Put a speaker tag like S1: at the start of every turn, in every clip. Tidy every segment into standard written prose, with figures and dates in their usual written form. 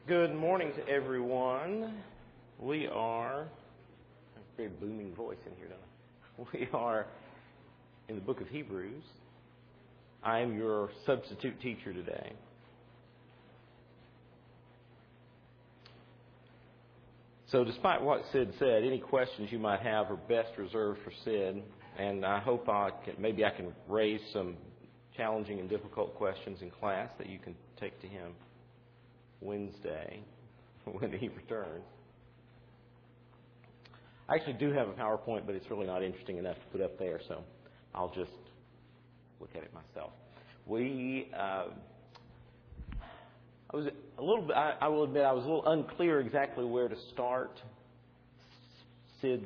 S1: Good morning to everyone. We are, a very booming voice in here, don't I? We are in the book of Hebrews. I am your substitute teacher today. So despite what Sid said, any questions you might have are best reserved for Sid, and I hope I can raise some challenging and difficult questions in class that you can take to him Wednesday when he returns. I actually do have a PowerPoint, but it's really not interesting enough to put up there, so I'll just look at it myself. I will admit I was a little unclear exactly where to start. Sid's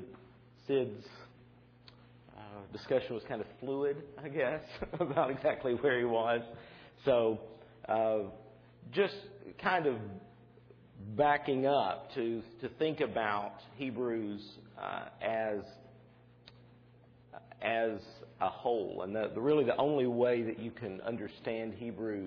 S1: discussion was kind of fluid, I guess, about exactly where he was. So just kind of backing up to think about Hebrews as a whole, and really the only way that you can understand Hebrews,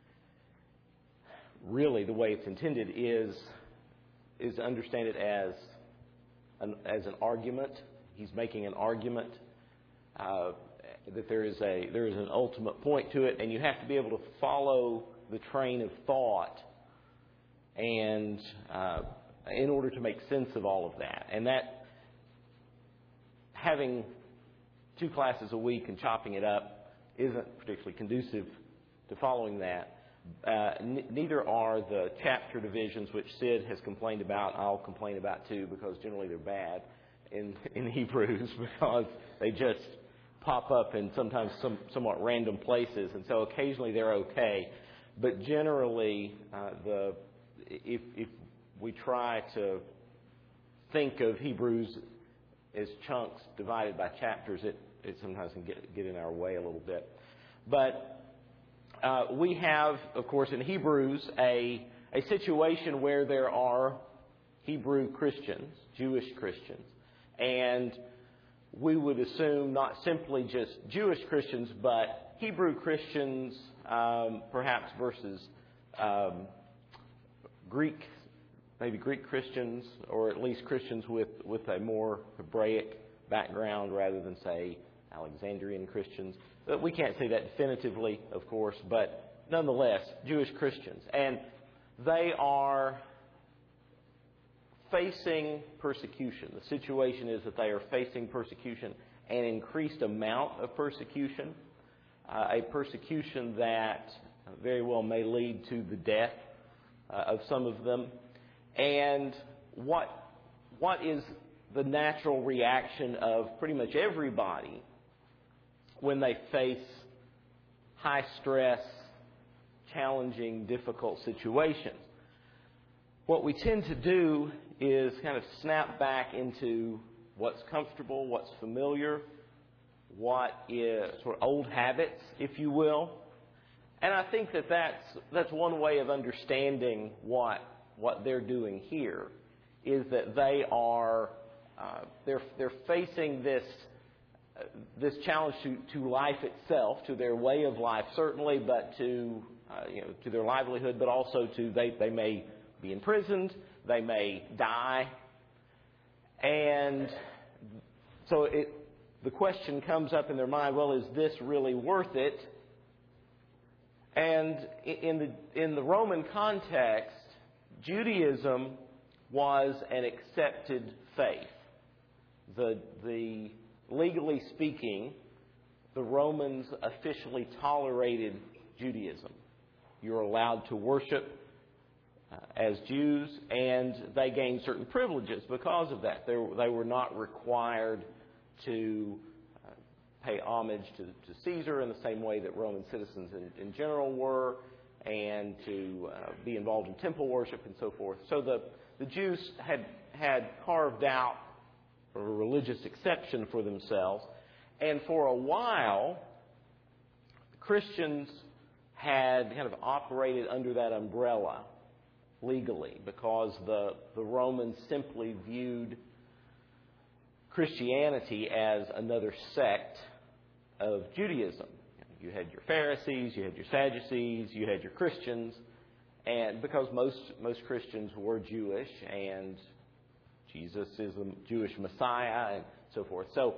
S1: really the way it's intended, is to understand it as an argument. He's making an argument that there is an ultimate point to it, and you have to be able to follow the train of thought and in order to make sense of all of that. And that, having 2 classes a week and chopping it up isn't particularly conducive to following that. Neither are the chapter divisions, which Sid has complained about. I'll complain about too, because generally they're bad in Hebrews, because they just pop up in sometimes somewhat random places, and so occasionally they're okay. But generally, if we try to think of Hebrews as chunks divided by chapters, it sometimes can get in our way a little bit. But we have, of course, in Hebrews a situation where there are Hebrew Christians, Jewish Christians, and we would assume not simply just Jewish Christians, but Hebrew Christians, perhaps versus maybe Greek Christians, or at least Christians with a more Hebraic background rather than, say, Alexandrian Christians. But we can't say that definitively, of course, but nonetheless, Jewish Christians. And they are facing persecution. The situation is that they are facing persecution, an increased amount of persecution, a persecution that very well may lead to the death of some of them. And what is the natural reaction of pretty much everybody when they face high stress, challenging, difficult situations? What we tend to do is kind of snap back into what's comfortable, what's familiar, what is sort of old habits, if you will. And I think that's one way of understanding what they're doing here, is that they are they're facing this challenge to life itself, to their way of life certainly, but to their livelihood, but also to they may be imprisoned, they may die, and so the question comes up in their mind: well, is this really worth it? And in the Roman context, Judaism was an accepted faith. The legally speaking, the Romans officially tolerated Judaism. You're allowed to worship as Jews, and they gained certain privileges because of that. They were not required to pay homage to Caesar in the same way that Roman citizens in general were, and to be involved in temple worship and so forth. So the Jews had carved out a religious exception for themselves, and for a while, Christians had kind of operated under that umbrella legally, because the Romans simply viewed Christianity as another sect of Judaism. You had your Pharisees, you had your Sadducees, you had your Christians, and because most Christians were Jewish, and Jesus is the Jewish Messiah, and so forth. So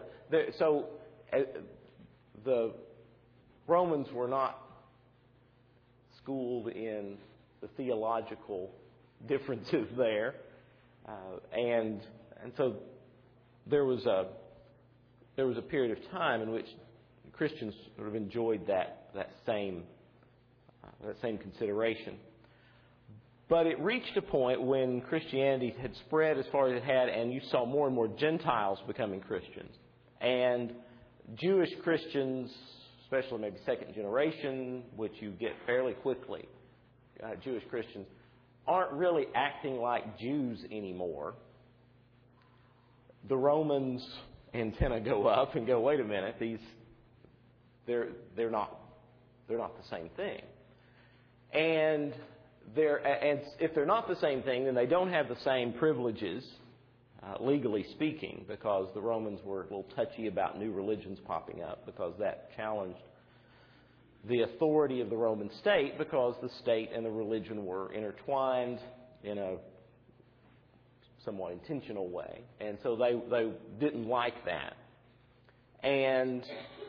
S1: the Romans were not schooled in the theological differences there, and so there was a period of time in which Christians sort of enjoyed that same consideration. But it reached a point when Christianity had spread as far as it had, and you saw more and more Gentiles becoming Christians. And Jewish Christians, especially maybe second generation, which you get fairly quickly, Jewish Christians, aren't really acting like Jews anymore. The Romans' antenna go up and go, wait a minute, they're not the same thing. And if they're not the same thing, then they don't have the same privileges, legally speaking, because the Romans were a little touchy about new religions popping up, because that challenged the authority of the Roman state, because the state and the religion were intertwined in a somewhat intentional way. And so they didn't like that. And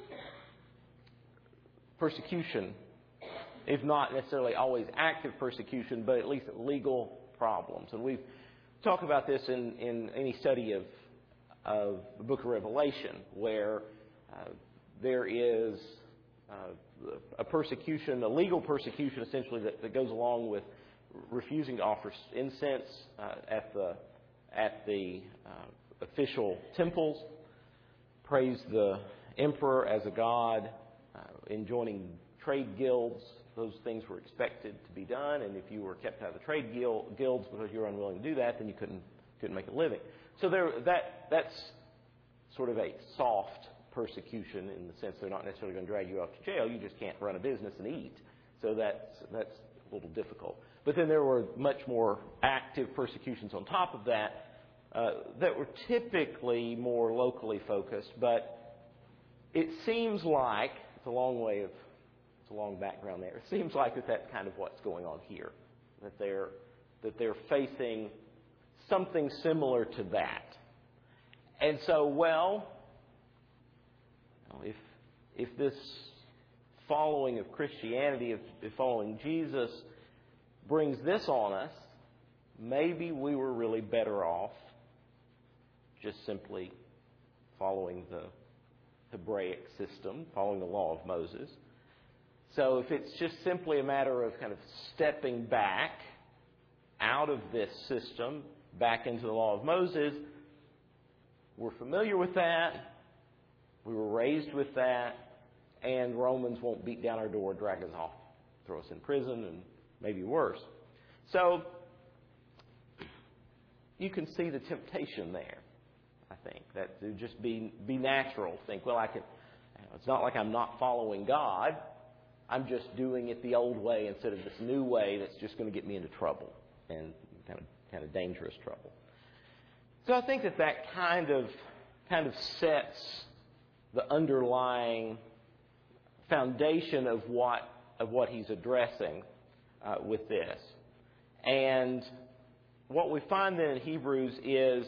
S1: persecution, if not necessarily always active persecution, but at least legal problems. And we've talked about this in any study of the book of Revelation, where there is a persecution, a legal persecution essentially that goes along with refusing to offer incense at the official temples, praise the emperor as a god, in joining trade guilds. Those things were expected to be done, and if you were kept out of the trade guilds because you were unwilling to do that, then you couldn't make a living. So that's sort of a soft persecution, in the sense they're not necessarily going to drag you off to jail. You just can't run a business and eat. So that's a little difficult. But then there were much more active persecutions on top of that that were typically more locally focused. But it seems like it's a long background there. It seems like that's kind of what's going on here, that they're facing something similar to that. And so, if this following of Christianity, if following Jesus brings this on us, maybe we were really better off just simply following the Hebraic system, following the law of Moses. So if it's just simply a matter of kind of stepping back out of this system, back into the law of Moses, we're familiar with that, we were raised with that, and Romans won't beat down our door, drag us off, throw us in prison, and maybe worse. So you can see the temptation there, I think, that to just be natural. Think, it's not like I'm not following God. I'm just doing it the old way instead of this new way that's just going to get me into trouble, and kind of dangerous trouble. So I think that kind of sets the underlying foundation of what he's addressing with this. And what we find then in Hebrews is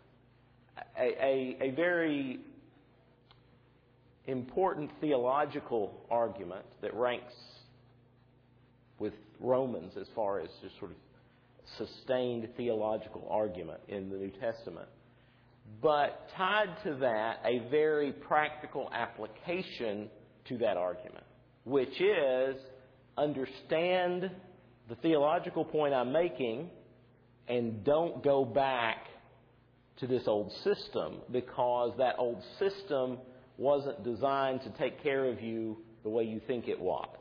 S1: a very important theological argument that ranks with Romans as far as just sort of sustained theological argument in the New Testament. But tied to that, a very practical application to that argument, which is understand the theological point I'm making and don't go back to this old system, because that old system wasn't designed to take care of you the way you think it was.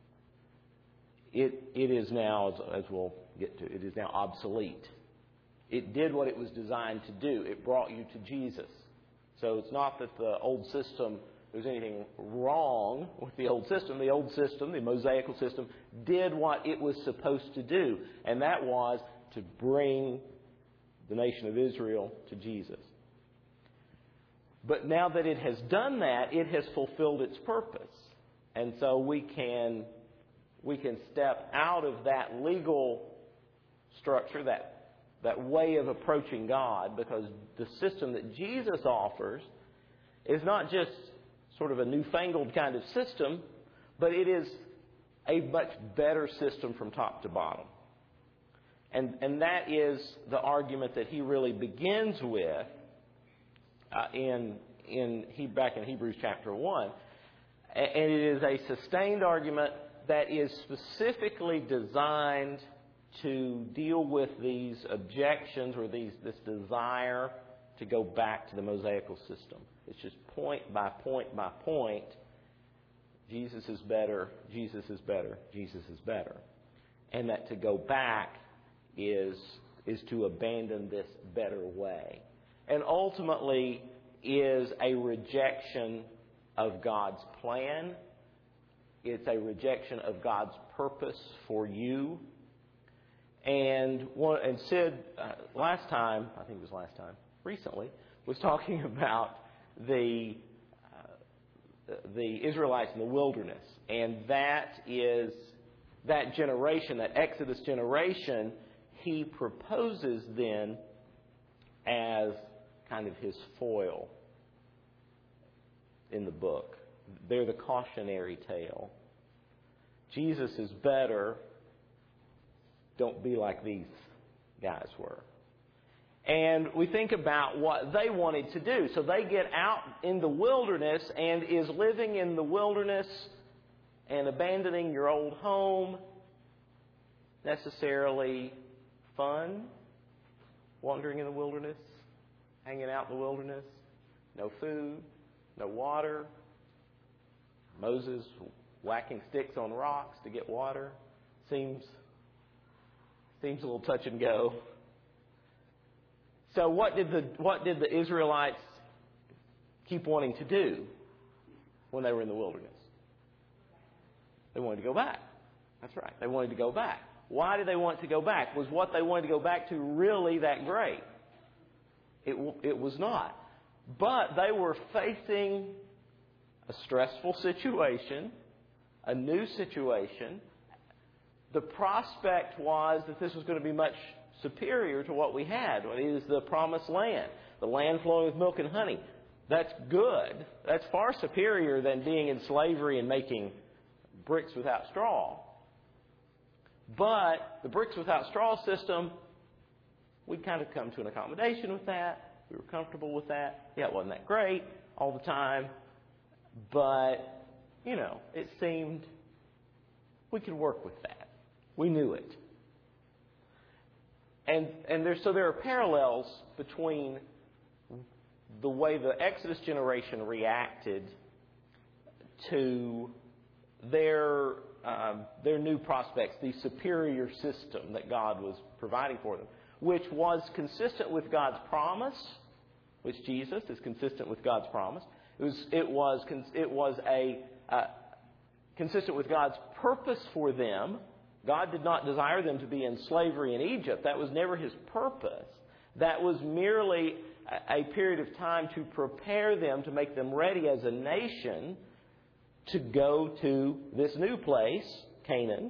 S1: It is now, as we'll get to, it is now obsolete. It did what it was designed to do. It brought you to Jesus. So it's not that the old system, there's anything wrong with the old system. The old system, the Mosaical system, did what it was supposed to do, and that was to bring the nation of Israel to Jesus. But now that it has done that, it has fulfilled its purpose. And so we can we can step out of that legal structure, that way of approaching God, because the system that Jesus offers is not just sort of a newfangled kind of system, but it is a much better system from top to bottom. And that is the argument that he really begins with back in Hebrews chapter 1. And it is a sustained argument that is specifically designed to deal with these objections or this desire to go back to the Mosaical system. It's just point by point by point. Jesus is better, Jesus is better, Jesus is better. And that to go back is to abandon this better way. And ultimately is a rejection of God's plan. It's a rejection of God's purpose for you. And Sid, recently, was talking about the Israelites in the wilderness. And that generation, that Exodus generation, he proposes then as kind of his foil in the book. They're the cautionary tale. Jesus is better. Don't be like these guys were. And we think about what they wanted to do. So they get out in the wilderness, and is living in the wilderness and abandoning your old home necessarily fun? Wandering in the wilderness? Hanging out in the wilderness? No food? No water? Moses whacking sticks on rocks to get water? Seems a little touch and go. So what did the Israelites keep wanting to do when they were in the wilderness? They wanted to go back. That's right. They wanted to go back. Why did they want to go back? Was what they wanted to go back to really that great? It was not. But they were facing a stressful situation, a new situation. The prospect was that this was going to be much superior to what we had. It is the promised land, the land flowing with milk and honey. That's good. That's far superior than being in slavery and making bricks without straw. But the bricks without straw system, we'd kind of come to an accommodation with that. We were comfortable with that. Yeah, it wasn't that great all the time. But, it seemed we could work with that. We knew it. And there are parallels between the way the Exodus generation reacted to their new prospects, the superior system that God was providing for them, which was consistent with God's promise, which Jesus is consistent with God's promise. It was consistent with God's purpose for them. God did not desire them to be in slavery in Egypt. That was never His purpose. That was merely a period of time to prepare them, to make them ready as a nation to go to this new place, Canaan.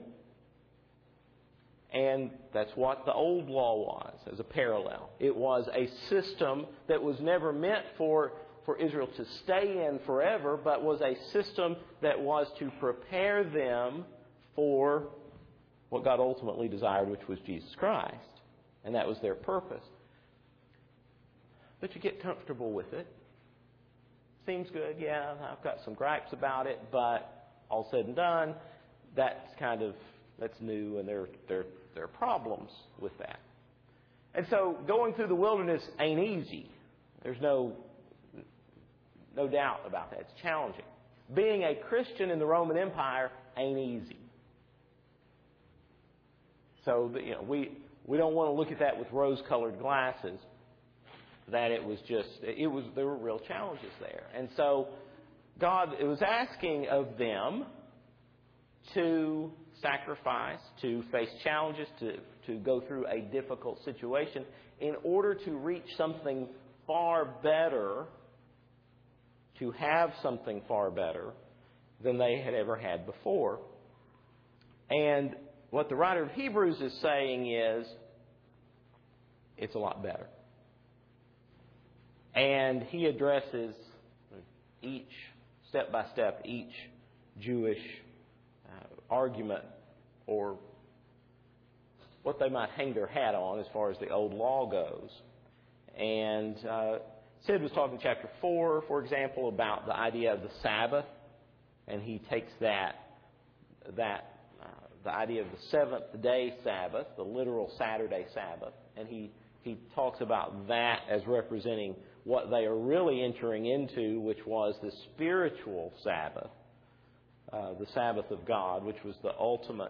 S1: And that's what the old law was, as a parallel. It was a system that was never meant for Israel to stay in forever, but was a system that was to prepare them for what God ultimately desired, which was Jesus Christ. And that was their purpose. But you get comfortable with it. Seems good, yeah, I've got some gripes about it, but all said and done, that's new, and there are problems with that. And so going through the wilderness ain't easy. There's no doubt about that. It's challenging. Being a Christian in the Roman Empire ain't easy. So we don't want to look at that with rose-colored glasses. That there were real challenges there. And so God was asking of them to sacrifice, to face challenges, to go through a difficult situation in order to reach something far better, to have something far better than they had ever had before. And what the writer of Hebrews is saying is, it's a lot better. And he addresses each, step by step, each Jewish argument or what they might hang their hat on as far as the old law goes. And Sid was talking in chapter 4, for example, about the idea of the Sabbath. And he takes the idea of the seventh day Sabbath, the literal Saturday Sabbath, and he talks about that as representing what they are really entering into, which was the spiritual Sabbath, the Sabbath of God, which was the ultimate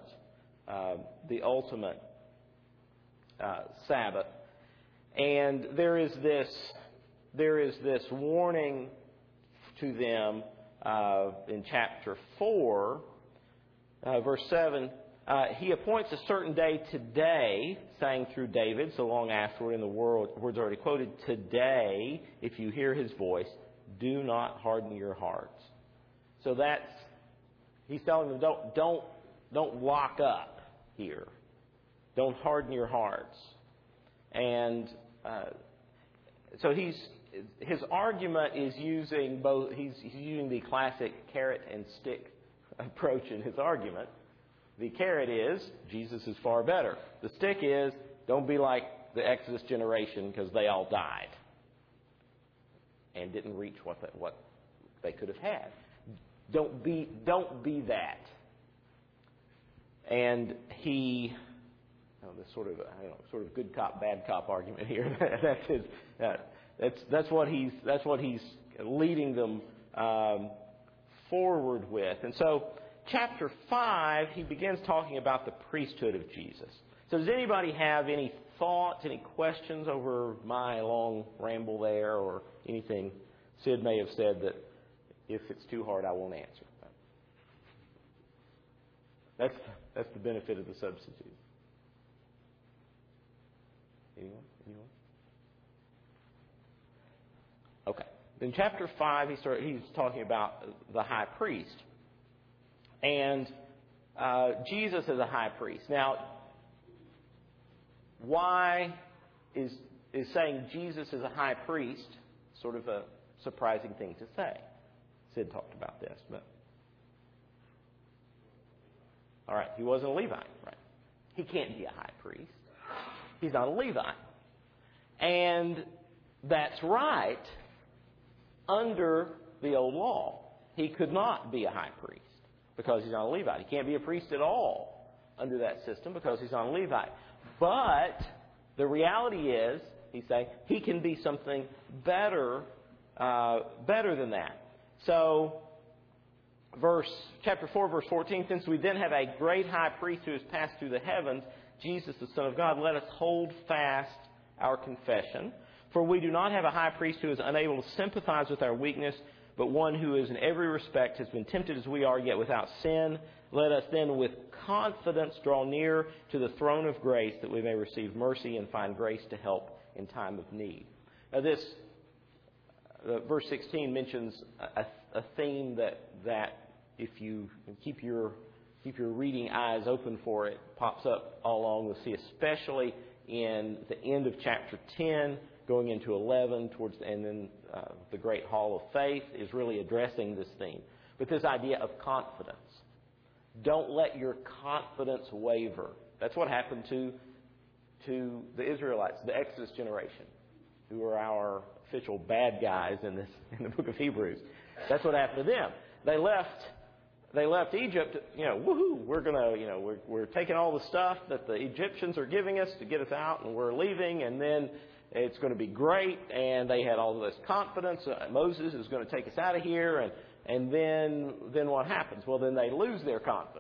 S1: Sabbath. And there is this warning to them in chapter 4, verse 7. He appoints a certain day today, sang through David so long afterward in the words already quoted, today, if you hear his voice, do not harden your hearts. So he's telling them, don't lock up here. Don't harden your hearts. And so his argument is using both. He's using the classic carrot and stick approach in his argument. The carrot is, Jesus is far better. The stick is, don't be like the Exodus generation because they all died and didn't reach what they could have had. Don't be that. And he, this sort of good cop, bad cop argument here. That's what he's leading them forward with. And so, chapter 5, he begins talking about the priesthood of Jesus. So does anybody have any thoughts, any questions over my long ramble there, or anything Sid may have said that if it's too hard, I won't answer? That's the benefit of the substitute. Anyone? Okay. In chapter 5, he's talking about the high priest. And Jesus is a high priest. Now, why is saying Jesus is a high priest sort of a surprising thing to say? Sid talked about this, but all right, he wasn't a Levite, right? He can't be a high priest. He's not a Levite. And that's right. Under the old law, he could not be a high priest because he's not a Levite. He can't be a priest at all under that system because he's not a Levite. But the reality is, he's saying, he can be something better than that. So, chapter 4, verse 14, since we then have a great high priest who has passed through the heavens, Jesus, the Son of God, let us hold fast our confession. For we do not have a high priest who is unable to sympathize with our weakness, but one who is in every respect has been tempted as we are, yet without sin. Let us then with confidence draw near to the throne of grace that we may receive mercy and find grace to help in time of need. Now verse 16 mentions a theme that if you keep your reading eyes open for it, pops up all along. We'll see, especially in the end of chapter 10, going into 11, and then the Great Hall of Faith is really addressing this theme. But this idea of confidence. Don't let your confidence waver. That's what happened to the Israelites, the Exodus generation, who are our official bad guys in the book of Hebrews. That's what happened to them. They left Egypt, woohoo, we're taking all the stuff that the Egyptians are giving us to get us out, and we're leaving, and then it's going to be great, and they had all this confidence. Moses is going to take us out of here, and then what happens? Well, then they lose their confidence.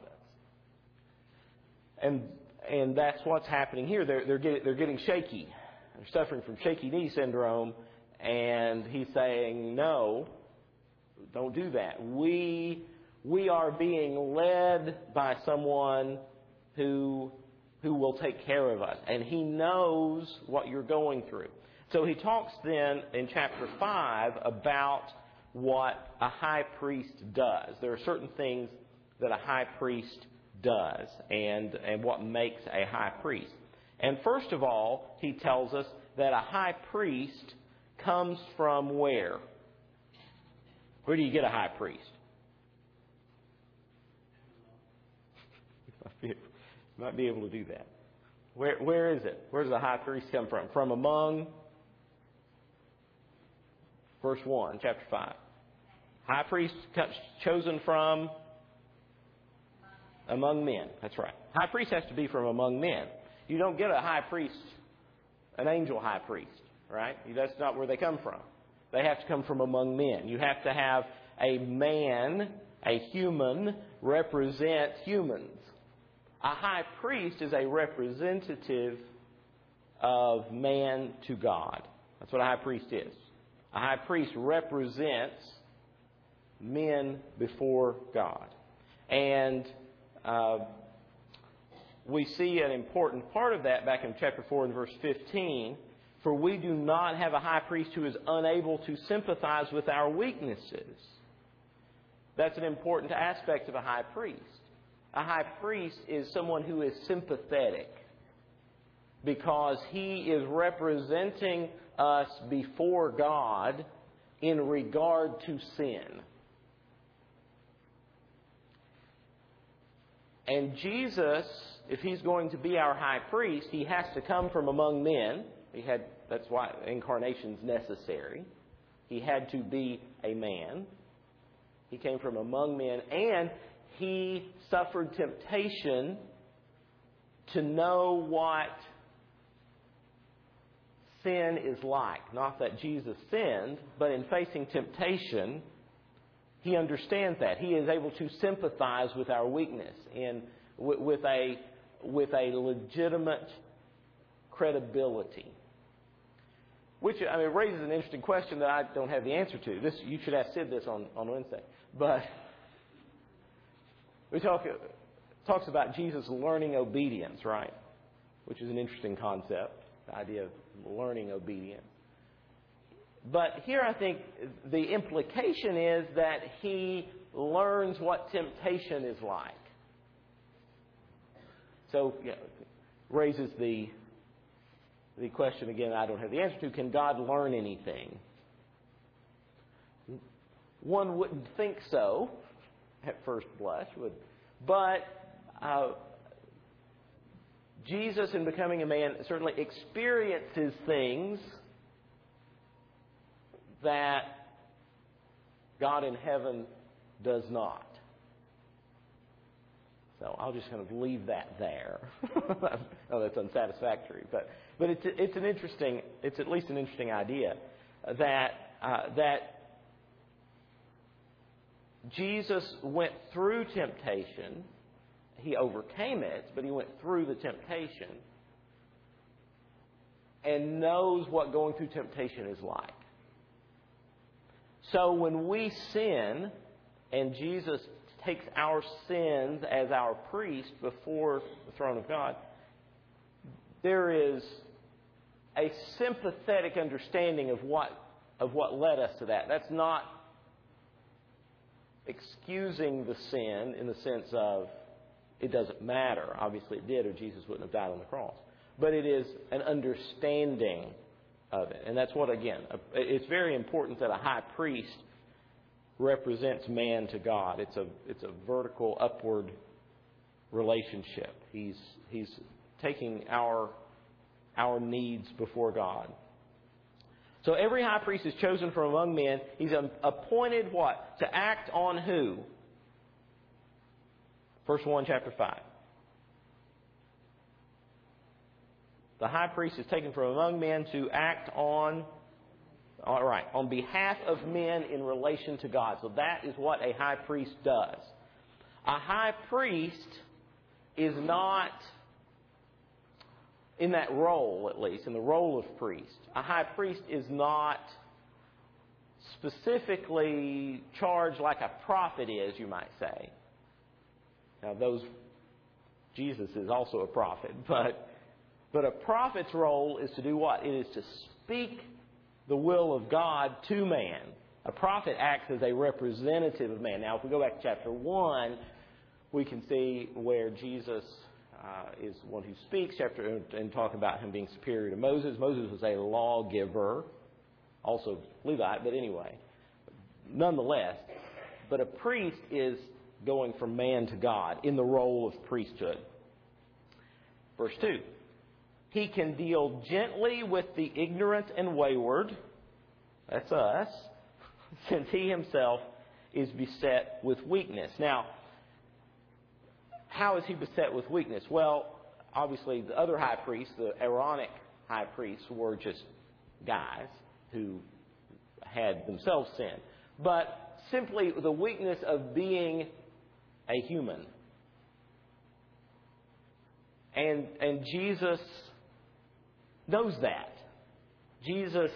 S1: And that's what's happening here. They're getting shaky. They're suffering from shaky knee syndrome, and he's saying, no, don't do that. We are being led by someone who will take care of us. And he knows what you're going through. So he talks then in chapter 5 about what a high priest does. There are certain things that a high priest does and what makes a high priest. And first of all, he tells us that a high priest comes from where? Where do you get a high priest? You might be able to do that. Where is it? Where does a high priest come from? From among, verse 1, chapter 5. High priest chosen from among men. That's right. High priest has to be from among men. You don't get a high priest, an angel high priest, right? That's not where they come from. They have to come from among men. You have to have a man, a human, represent humans. A high priest is a representative of man to God. That's what a high priest is. A high priest represents men before God. And we see an important part of that back in chapter 4 and verse 15. For we do not have a high priest who is unable to sympathize with our weaknesses. That's an important aspect of a high priest. A high priest is someone who is sympathetic because he is representing us before God in regard to sin. And Jesus, if he's going to be our high priest, he has to come from among men. That's why incarnation's necessary. He had to be a man. He came from among men, and he suffered temptation to know what sin is like. Not that Jesus sinned, but in facing temptation, he understands that. He is able to sympathize with our weakness with a legitimate credibility. Which, it raises an interesting question that I don't have the answer to. You should ask Sid this on Wednesday. But we talks about Jesus learning obedience, right? Which is an interesting concept, the idea of learning obedience. But here I think the implication is that he learns what temptation is like. So, raises the question again I don't have the answer to. Can God learn anything? One wouldn't think so at first blush. But Jesus, in becoming a man, certainly experiences things that God in heaven does not. So I'll just kind of leave that there. Oh, that's unsatisfactory, but it's at least an interesting idea that Jesus went through temptation. He overcame it, but he went through the temptation and knows what going through temptation is like. So when we sin and Jesus takes our sins as our priest before the throne of God, there is a sympathetic understanding of what led us to that. That's not excusing the sin in the sense of it doesn't matter. Obviously it did, or Jesus wouldn't have died on the cross. But it is an understanding of it. And that's what, again, it's very important that a high priest represents man to God. It's a vertical, upward relationship. He's taking our needs before God. So every high priest is chosen from among men. He's appointed what? To act on who? Verse 1, chapter 5. The high priest is taken from among men to act on behalf of men in relation to God. So that is what a high priest does. A high priest is not, in that role at least, in the role of priest, a high priest is not specifically charged like a prophet is, you might say. Now Jesus is also a prophet, but a prophet's role is to do what? It is to speak the will of God to man. A prophet acts as a representative of man. Now, if we go back to chapter 1, we can see where Jesus is one who speaks and talking about him being superior to Moses. Moses was a lawgiver, also Levite, but anyway, nonetheless. But a priest is going from man to God in the role of priesthood. Verse 2. He can deal gently with the ignorant and wayward. That's us. Since he himself is beset with weakness. Now, how is he beset with weakness? Well, obviously the other high priests, the Aaronic high priests, were just guys who had themselves sinned. But simply the weakness of being a human. And Jesus knows that. Jesus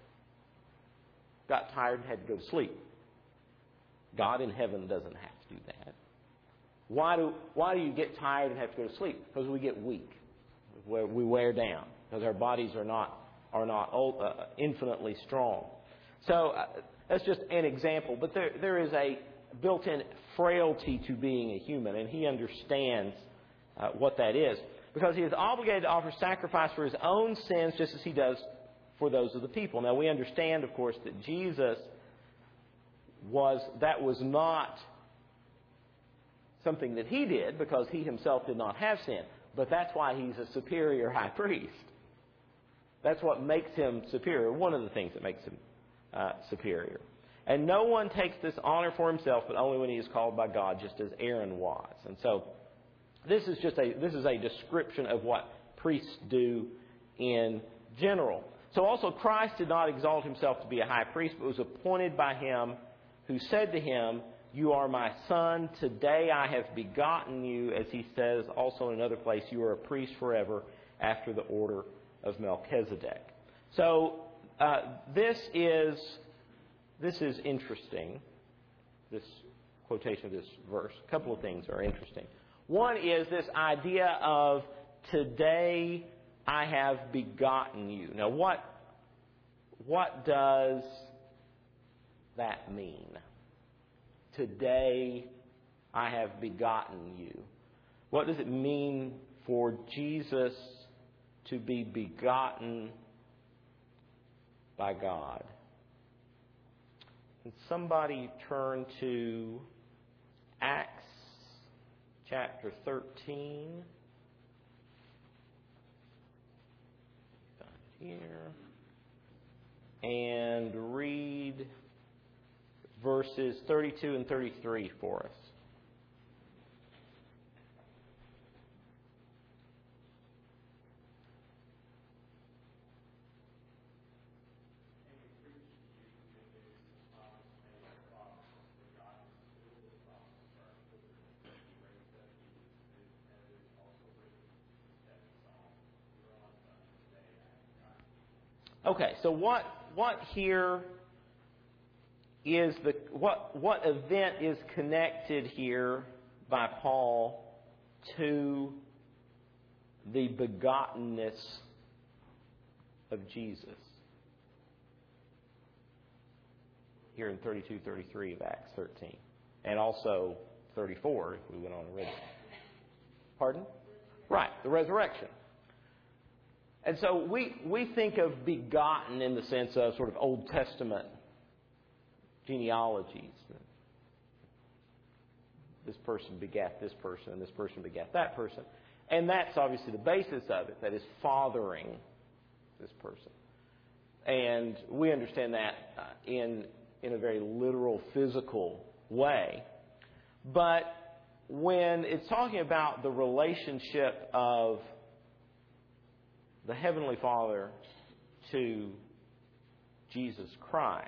S1: got tired and had to go to sleep. God in heaven doesn't have to do that. Why do you get tired and have to go to sleep? Because we get weak. We wear down. Because our bodies are not infinitely strong. So that's just an example. But there is a built-in frailty to being a human. And he understands what that is. Because he is obligated to offer sacrifice for his own sins just as he does for those of the people. Now we understand, of course, that Jesus was not something that he did because he himself did not have sin. But that's why he's a superior high priest. That's what makes him superior. One of the things that makes him superior. And no one takes this honor for himself, but only when he is called by God, just as Aaron was. And so this is a description of what priests do in general. So also Christ did not exalt himself to be a high priest, but was appointed by him who said to him, "You are my son, today I have begotten you," as he says also in another place, "You are a priest forever after the order of Melchizedek." So this is interesting, this quotation of this verse. A couple of things are interesting. One is this idea of today I have begotten you. Now what does that mean? Today I have begotten you. What does it mean for Jesus to be begotten by God? Can somebody turn to Acts chapter 13? Here. And read verses 32 and 33 for us. Okay, so what here is what event is connected here by Paul to the begottenness of Jesus? Here in 32, 33 of Acts 13. And also 34 if we went on and read it. Pardon? Right, the resurrection. And so we think of begotten in the sense of sort of Old Testament genealogies. This person begat this person, and this person begat that person. And that's obviously the basis of it, that is fathering this person. And we understand that in a very literal, physical way. But when it's talking about the relationship of the Heavenly Father to Jesus Christ,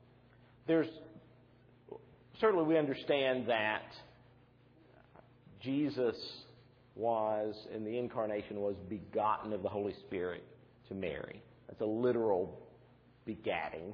S1: certainly we understand that Jesus was, in the incarnation, was begotten of the Holy Spirit to Mary. That's a literal begatting.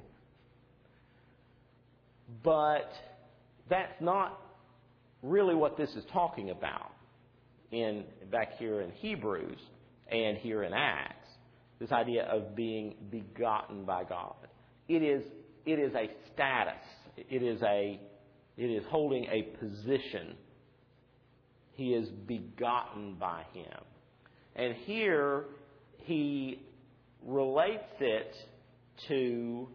S1: But that's not really what this is talking about back here in Hebrews and here in Acts. This idea of being begotten by God. It is a status. It is holding a position He is begotten by Him. And here he relates it to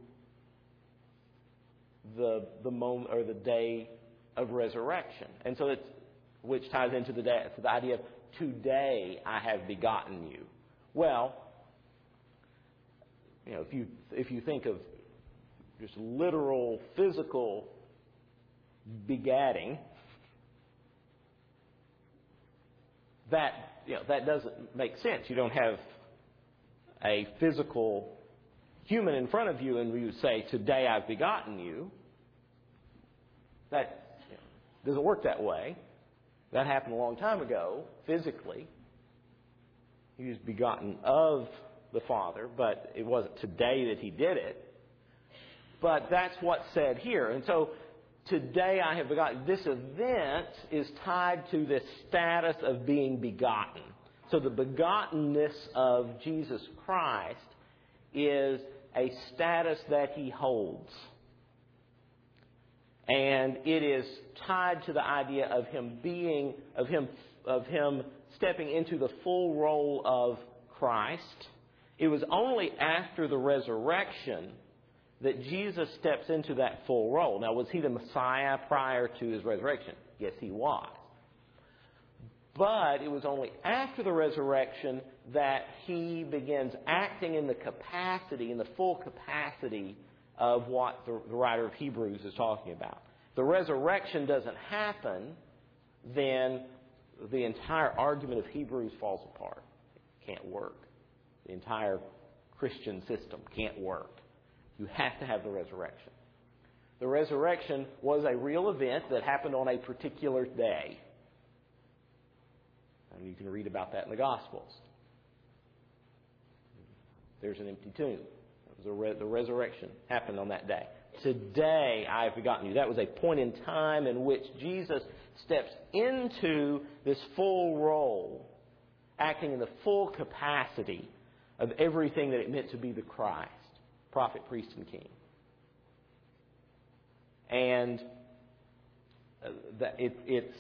S1: the moment or the day of resurrection, and so which ties into the idea of today I have begotten you. Well, if you think of just literal physical begatting, that doesn't make sense. You don't have a physical human in front of you and you say, "Today I've begotten you." That doesn't work that way. That happened a long time ago, physically. He was begotten of the Father, but it wasn't today that He did it. But that's what's said here. And so, today I have begotten. This event is tied to this status of being begotten. So the begottenness of Jesus Christ is a status that He holds. And it is tied to the idea of Him stepping into the full role of Christ. It was only after the resurrection that Jesus steps into that full role. Now, was He the Messiah prior to His resurrection? Yes, He was. But it was only after the resurrection that He begins acting in the full capacity of what the writer of Hebrews is talking about. If the resurrection doesn't happen, then the entire argument of Hebrews falls apart. It can't work. The entire Christian system can't work. You have to have the resurrection. The resurrection was a real event that happened on a particular day. And you can read about that in the Gospels. There's an empty tomb. The resurrection happened on that day. Today I have begotten you. That was a point in time in which Jesus steps into this full role, acting in the full capacity of everything that it meant to be the Christ, prophet, priest, and king. And it's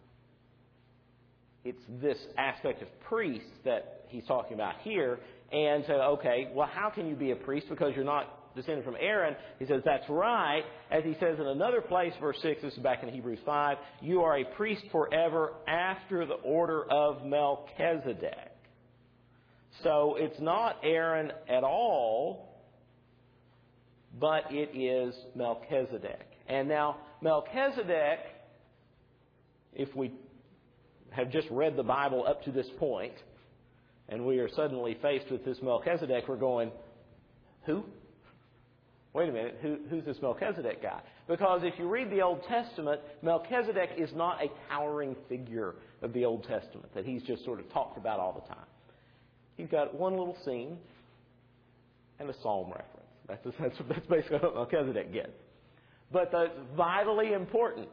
S1: this aspect of priest that he's talking about here. And so, okay, well, how can you be a priest because you're not descended from Aaron? He says, that's right. As he says in another place, verse 6, this is back in Hebrews 5, you are a priest forever after the order of Melchizedek. So it's not Aaron at all, but it is Melchizedek. And now, Melchizedek, if we have just read the Bible up to this point, and we are suddenly faced with this Melchizedek, we're going, who? Wait a minute, who's this Melchizedek guy? Because if you read the Old Testament, Melchizedek is not a towering figure of the Old Testament that he's just sort of talked about all the time. He's got one little scene and a psalm reference. That's basically what Melchizedek gets. But that's vitally important.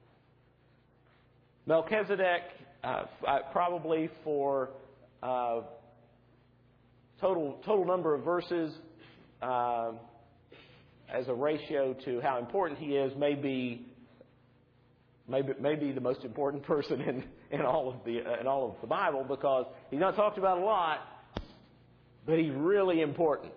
S1: Melchizedek, probably for total number of verses as a ratio to how important he is, may be the most important person in all of the Bible, because he's not talked about a lot, but he's really important.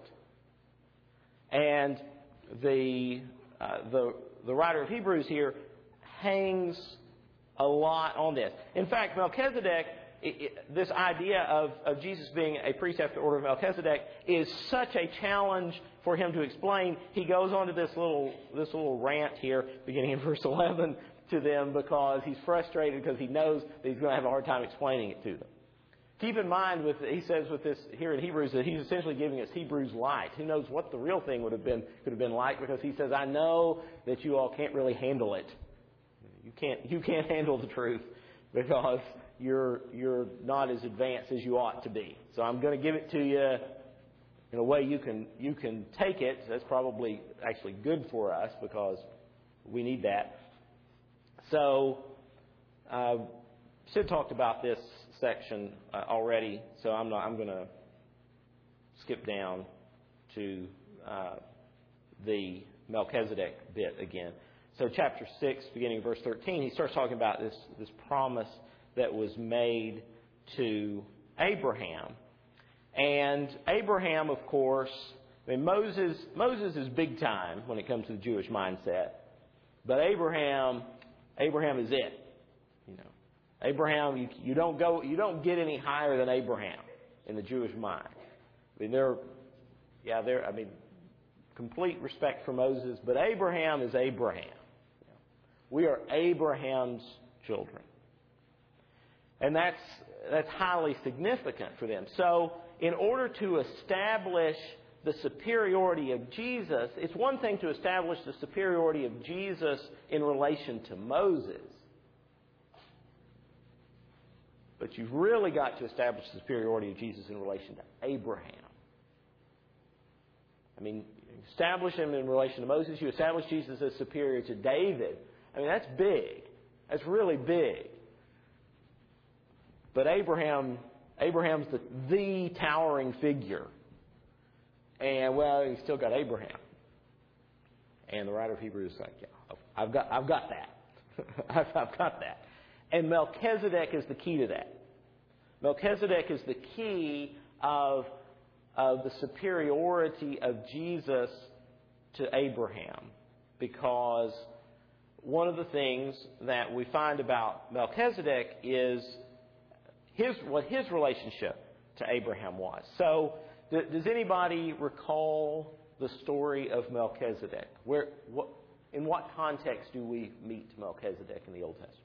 S1: And the writer of Hebrews here hangs a lot on this. In fact, Melchizedek, this idea of Jesus being a priest after the order of Melchizedek is such a challenge for him to explain. He goes on to this little rant here, beginning in verse 11, to them, because he's frustrated because he knows that he's going to have a hard time explaining it to them. Keep in mind, he says with this here in Hebrews, that he's essentially giving us Hebrews light. Who knows what the real thing could have been like, because he says, I know that you all can't really handle it. You can't handle the truth because you're not as advanced as you ought to be. So I'm going to give it to you in a way you can take it. That's probably actually good for us because we need that. So Sid talked about this section already, so I'm going to skip down to the Melchizedek bit again. So chapter 6, beginning verse 13, he starts talking about this promise that was made to Abraham. And Abraham, of course, I mean, Moses is big time when it comes to the Jewish mindset. But Abraham is it. You know, Abraham, you don't get any higher than Abraham in the Jewish mind. I mean, complete respect for Moses, but Abraham is Abraham. We are Abraham's children. And that's highly significant for them. So, in order to establish the superiority of Jesus, it's one thing to establish the superiority of Jesus in relation to Moses. But you've really got to establish the superiority of Jesus in relation to Abraham. I mean, you establish him in relation to Moses, you establish Jesus as superior to David. I mean, that's big. That's really big. But Abraham's the towering figure. And, well, he's still got Abraham. And the writer of Hebrews is like, yeah, I've got that. I've got that. And Melchizedek is the key to that. Melchizedek is the key of the superiority of Jesus to Abraham. Because one of the things that we find about Melchizedek is what his relationship to Abraham was. So, does anybody recall the story of Melchizedek? In what context do we meet Melchizedek in the Old Testament?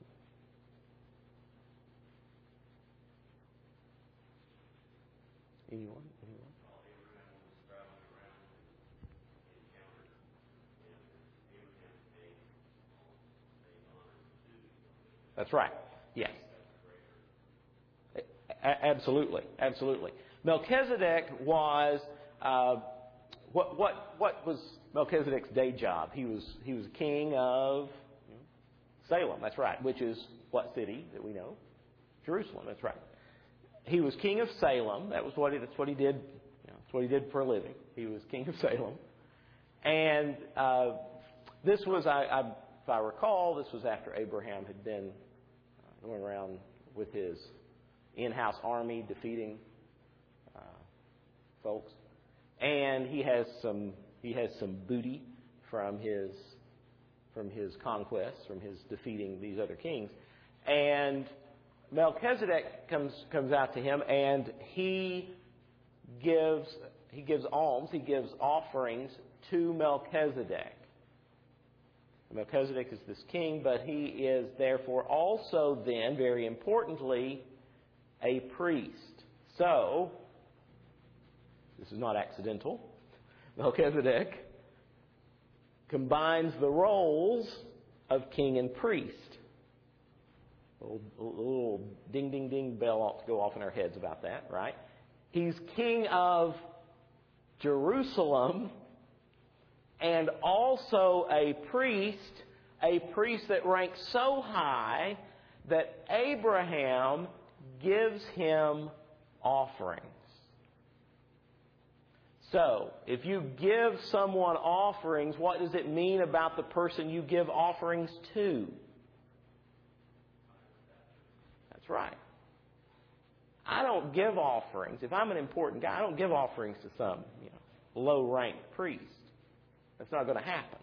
S1: Anyone? That's right. Yes. Absolutely. Melchizedek was what was Melchizedek's day job? He was king of Salem. That's right. Which is what city that we know? Jerusalem. That's right. He was king of Salem. That's what he did. That's what he did for a living. He was king of Salem, and this was, if I recall, this was after Abraham had been going around with his in-house army defeating folks, and he has some booty from his conquests, from his defeating these other kings, and Melchizedek comes out to him, and he gives alms, he gives offerings to Melchizedek. Melchizedek is this king, but he is therefore also then, very importantly, a priest. So, this is not accidental. Melchizedek combines the roles of king and priest. A little ding, ding, ding bell ought to go off in our heads about that, right? He's king of Jerusalem and also a priest that ranks so high that Abraham gives him offerings. So, if you give someone offerings, what does it mean about the person you give offerings to? That's right. I don't give offerings. If I'm an important guy, I don't give offerings to some low-ranked priest. That's not going to happen.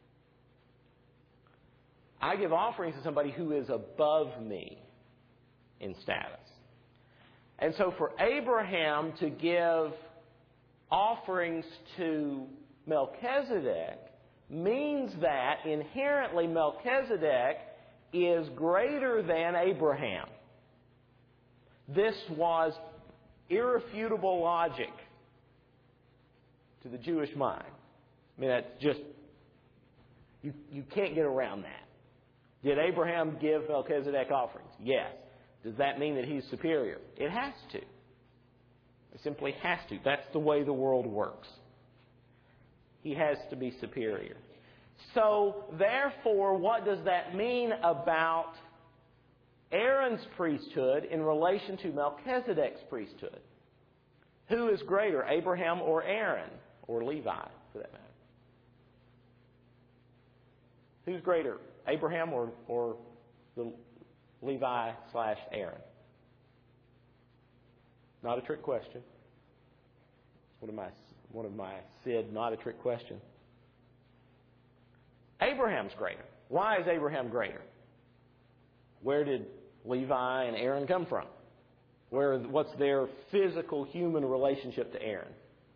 S1: I give offerings to somebody who is above me in status. And so for Abraham to give offerings to Melchizedek means that inherently Melchizedek is greater than Abraham. This was irrefutable logic to the Jewish mind. I mean, that's just, you can't get around that. Did Abraham give Melchizedek offerings? Yes. Does that mean that he's superior? It has to. It simply has to. That's the way the world works. He has to be superior. So, therefore, what does that mean about Aaron's priesthood in relation to Melchizedek's priesthood? Who is greater, Abraham or Aaron? Or Levi, for that matter? Who's greater, Abraham or the Levi/Aaron? Not a trick question. One of my said not a trick question. Abraham's greater. Why is Abraham greater? Where did Levi and Aaron come from? What's their physical human relationship to Aaron?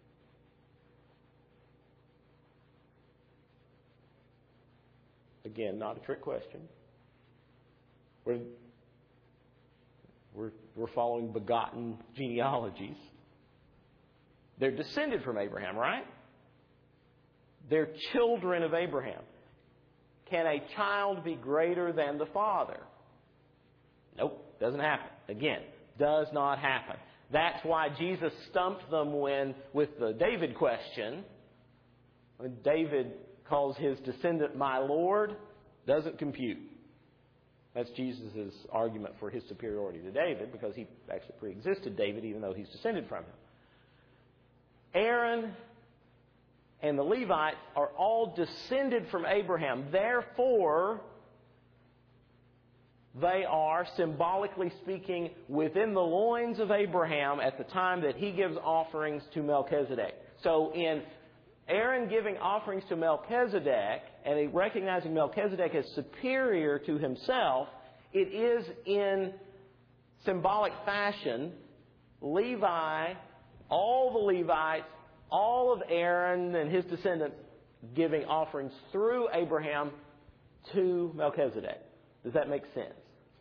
S1: Again, not a trick question. We're following begotten genealogies. They're descended from Abraham, right? They're children of Abraham. Can a child be greater than the father? Nope, doesn't happen. Again, does not happen. That's why Jesus stumped them with the David question. When David calls his descendant my Lord, doesn't compute. That's Jesus' argument for his superiority to David, because he actually pre-existed David, even though he's descended from him. Aaron and the Levites are all descended from Abraham. Therefore, they are, symbolically speaking, within the loins of Abraham at the time that he gives offerings to Melchizedek. So in Aaron giving offerings to Melchizedek and recognizing Melchizedek as superior to himself, it is in symbolic fashion Levi, all the Levites, all of Aaron and his descendants giving offerings through Abraham to Melchizedek. Does that make sense?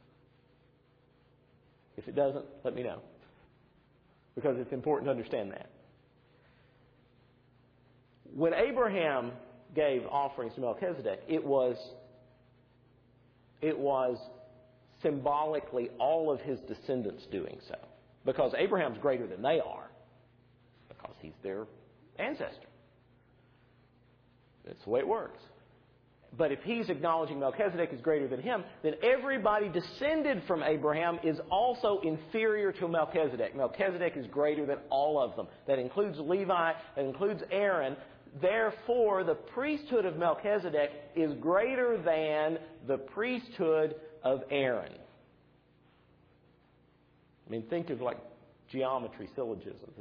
S1: If it doesn't, let me know, because it's important to understand that. When Abraham gave offerings to Melchizedek, it was symbolically all of his descendants doing so. Because Abraham's greater than they are. Because he's their ancestor. That's the way it works. But if he's acknowledging Melchizedek is greater than him, then everybody descended from Abraham is also inferior to Melchizedek. Melchizedek is greater than all of them. That includes Levi, that includes Aaron. Therefore, the priesthood of Melchizedek is greater than the priesthood of Aaron. I mean, think of like geometry syllogisms.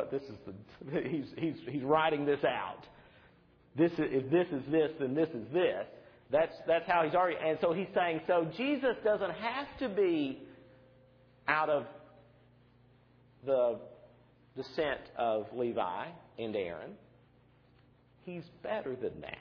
S1: He's writing this out. If this is this, then this is this. That's how he's already. And so he's saying, so Jesus doesn't have to be out of the descent of Levi and Aaron. He's better than that.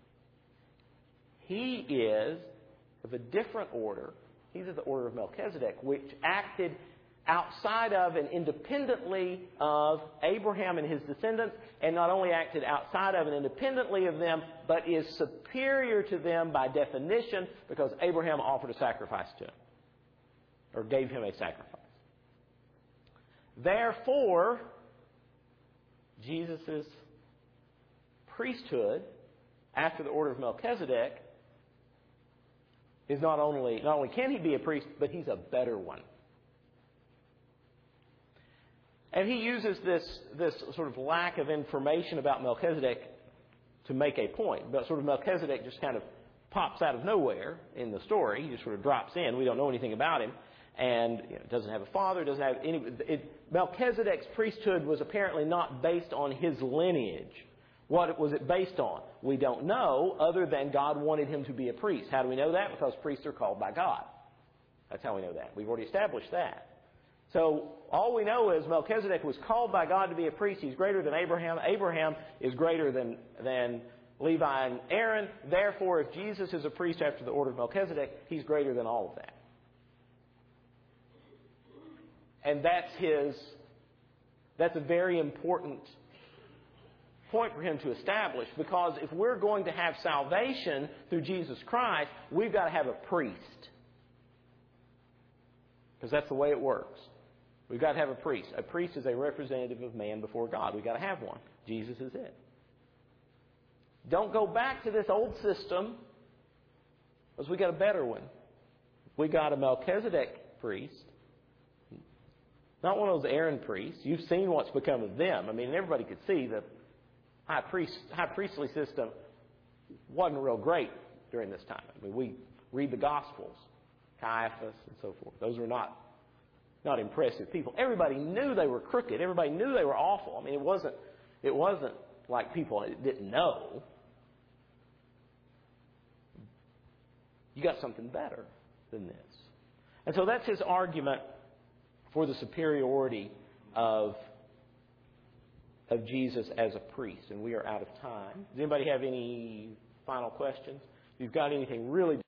S1: He is of a different order. He's of the order of Melchizedek, which acted outside of and independently of Abraham and his descendants, and not only acted outside of and independently of them, but is superior to them by definition, because Abraham offered a sacrifice to him, or gave him a sacrifice. Therefore, Jesus' priesthood, after the order of Melchizedek, is not only can he be a priest, but he's a better one. And he uses this sort of lack of information about Melchizedek to make a point. But sort of Melchizedek just kind of pops out of nowhere in the story. He just sort of drops in. We don't know anything about him. And doesn't have a father, doesn't have any. Melchizedek's priesthood was apparently not based on his lineage. What was it based on? We don't know, other than God wanted him to be a priest. How do we know that? Because priests are called by God. That's how we know that. We've already established that. So all we know is Melchizedek was called by God to be a priest. He's greater than Abraham. Abraham is greater than Levi and Aaron. Therefore, if Jesus is a priest after the order of Melchizedek, he's greater than all of that. And that's a very important point for him to establish, because if we're going to have salvation through Jesus Christ, we've got to have a priest. Because that's the way it works. We've got to have a priest. A priest is a representative of man before God. We've got to have one. Jesus is it. Don't go back to this old system, because we got a better one. We got a Melchizedek priest. Not one of those Aaron priests. You've seen what's become of them. I mean, everybody could see the high priestly system wasn't real great during this time. I mean, we read the Gospels. Caiaphas, and so forth. Those were not impressive people. Everybody knew they were crooked. Everybody knew they were awful. I mean, it wasn't like people didn't know. You got something better than this. And so that's his argument for the superiority of Jesus as a priest. And we are out of time. Does anybody have any final questions? If you've got anything really